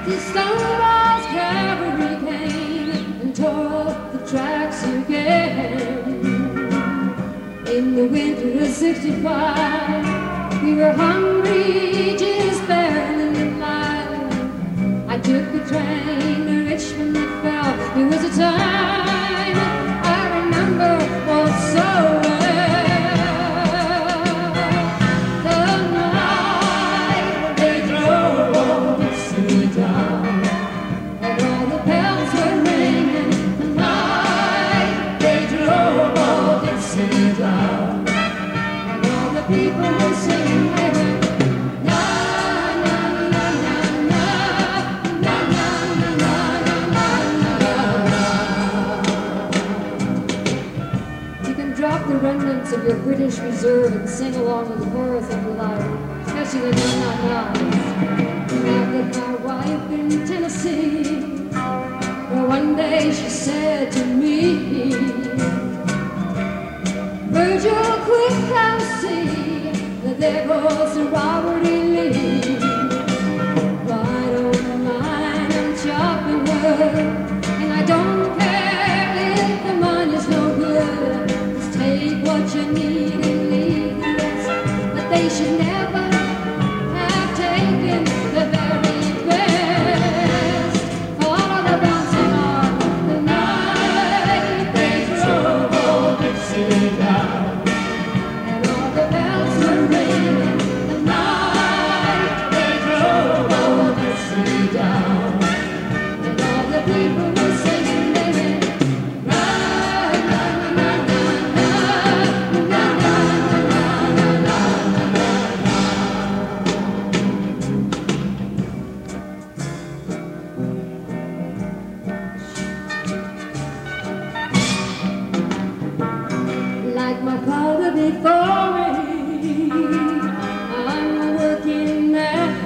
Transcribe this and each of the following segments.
The Stonewall's cavalry came and tore up the tracks again. In the winter of '65, we were hungry, just barely alive. I took the train to Richmond that fell. It was a time I remember oh so well. People were singing, they went, na na na na na na na na na na. You can drop the remnants of your British Reserve and sing along with the chorus of your life, especially the na-na-nas. I met my wife in Tennessee, where one day she said to me, Virgil, quick, I'll see that there goes the Robert E. Lee. I don't mind, I'm chopping wood, and I don't care if the money's no good. Just take what you need and leave the rest. But they should never have taken the very best. All of the bouncing on the night they drove old Dixie down. Like my father before me, I'm a working man.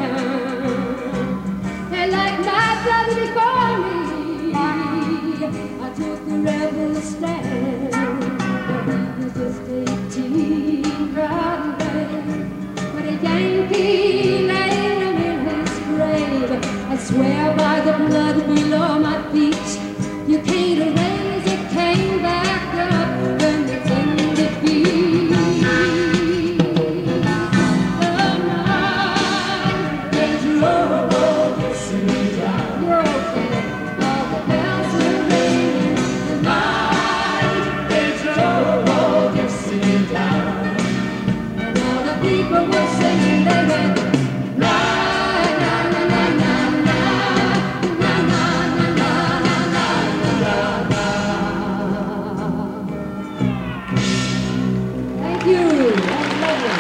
And like my brother before me, I took the rebel stand. But he was just 18, proud and brave. But a Yankee laid him in his grave. I swear by the blood below my feet, you can't erase it, came back up when it's in. People were singing, they went, na na na na na na na na na na na. Thank you. That's lovely.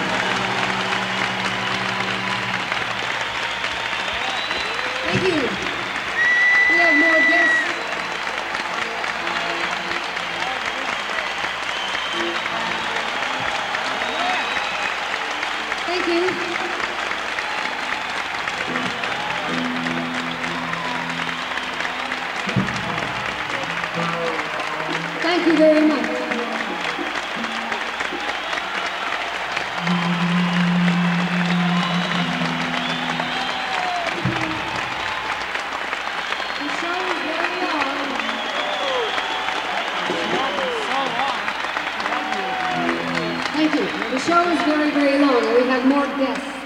Thank you. We have more guests. Thank you. Thank you very much. The show is very long. Thank you. The show is very, very long, and we have more guests.